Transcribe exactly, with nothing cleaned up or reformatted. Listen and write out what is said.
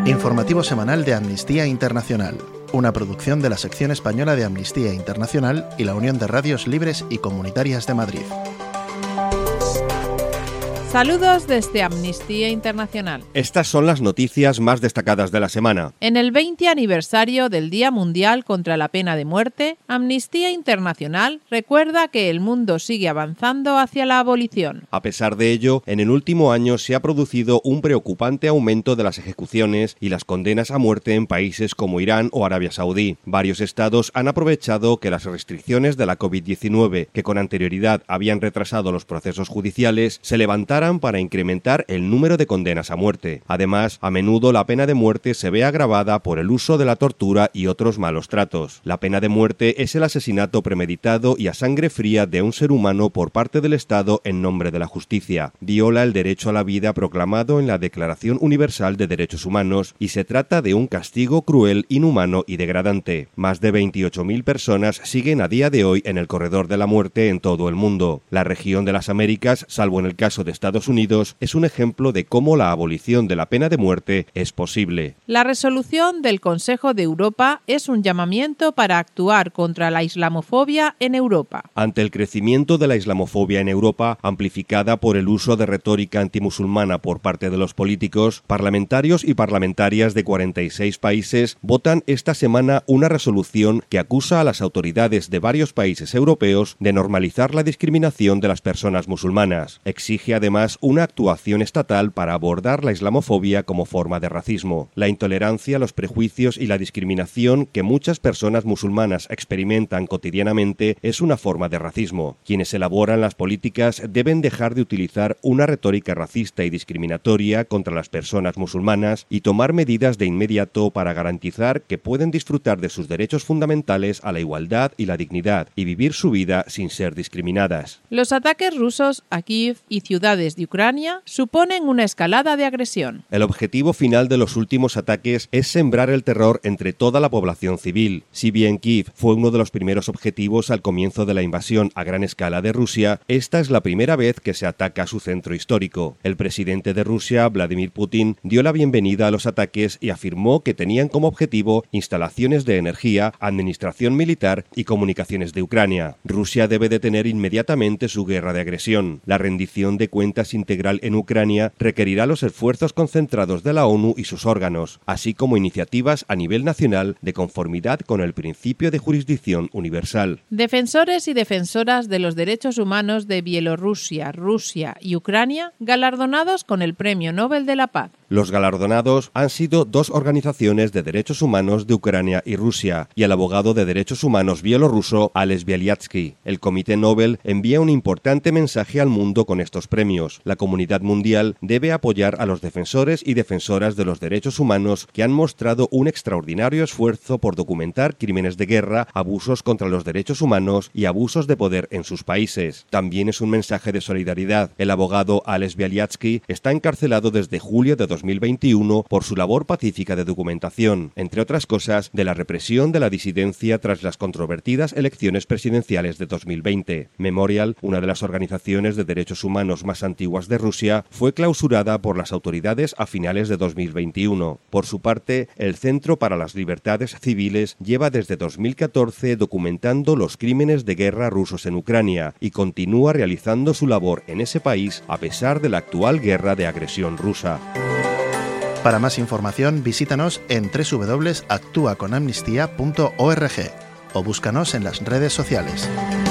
Informativo semanal de Amnistía Internacional, una producción de la sección española de Amnistía Internacional y la Unión de Radios Libres y Comunitarias de Madrid. Saludos desde Amnistía Internacional. Estas son las noticias más destacadas de la semana. En el veinte aniversario del Día Mundial contra la Pena de Muerte, Amnistía Internacional recuerda que el mundo sigue avanzando hacia la abolición. A pesar de ello, en el último año se ha producido un preocupante aumento de las ejecuciones y las condenas a muerte en países como Irán o Arabia Saudí. Varios estados han aprovechado que las restricciones de la covid diecinueve, que con anterioridad habían retrasado los procesos judiciales, se levantaran para incrementar el número de condenas a muerte. Además, a menudo la pena de muerte se ve agravada por el uso de la tortura y otros malos tratos. La pena de muerte es el asesinato premeditado y a sangre fría de un ser humano por parte del Estado en nombre de la justicia. Viola el derecho a la vida proclamado en la Declaración Universal de Derechos Humanos y se trata de un castigo cruel, inhumano y degradante. Más de veintiocho mil personas siguen a día de hoy en el corredor de la muerte en todo el mundo. La región de las Américas, salvo en el caso de Estados Unidos, es un ejemplo de cómo la abolición de la pena de muerte es posible. La resolución del Consejo de Europa es un llamamiento para actuar contra la islamofobia en Europa. Ante el crecimiento de la islamofobia en Europa, amplificada por el uso de retórica antimusulmana por parte de los políticos, parlamentarios y parlamentarias de cuarenta y seis países votan esta semana una resolución que acusa a las autoridades de varios países europeos de normalizar la discriminación de las personas musulmanas. Exige además una actuación estatal para abordar la islamofobia como forma de racismo. La intolerancia, los prejuicios y la discriminación que muchas personas musulmanas experimentan cotidianamente es una forma de racismo. Quienes elaboran las políticas deben dejar de utilizar una retórica racista y discriminatoria contra las personas musulmanas y tomar medidas de inmediato para garantizar que pueden disfrutar de sus derechos fundamentales a la igualdad y la dignidad y vivir su vida sin ser discriminadas. Los ataques rusos a Kiev y ciudades de Ucrania suponen una escalada de agresión. El objetivo final de los últimos ataques es sembrar el terror entre toda la población civil. Si bien Kiev fue uno de los primeros objetivos al comienzo de la invasión a gran escala de Rusia, esta es la primera vez que se ataca su centro histórico. El presidente de Rusia, Vladimir Putin, dio la bienvenida a los ataques y afirmó que tenían como objetivo instalaciones de energía, administración militar y comunicaciones de Ucrania. Rusia debe detener inmediatamente su guerra de agresión. La rendición de cuentas integral en Ucrania requerirá los esfuerzos concentrados de la ONU y sus órganos, así como iniciativas a nivel nacional de conformidad con el principio de jurisdicción universal. Defensores y defensoras de los derechos humanos de Bielorrusia, Rusia y Ucrania galardonados con el Premio Nobel de la Paz. Los galardonados han sido dos organizaciones de derechos humanos de Ucrania y Rusia y el abogado de derechos humanos bielorruso Ales Bialiatski. El Comité Nobel envía un importante mensaje al mundo con estos premios. La comunidad mundial debe apoyar a los defensores y defensoras de los derechos humanos que han mostrado un extraordinario esfuerzo por documentar crímenes de guerra, abusos contra los derechos humanos y abusos de poder en sus países. También es un mensaje de solidaridad. El abogado Ales Bialiatski está encarcelado desde julio de dos mil veintiuno por su labor pacífica de documentación, entre otras cosas, de la represión de la disidencia tras las controvertidas elecciones presidenciales de dos mil veinte. Memorial, una de las organizaciones de derechos humanos más antiguas de Rusia, fue clausurada por las autoridades a finales de dos mil veintiuno. Por su parte, el Centro para las Libertades Civiles lleva desde dos mil catorce documentando los crímenes de guerra rusos en Ucrania y continúa realizando su labor en ese país a pesar de la actual guerra de agresión rusa. Para más información, visítanos en doble u doble u doble u punto actúa con amnistía punto org o búscanos en las redes sociales.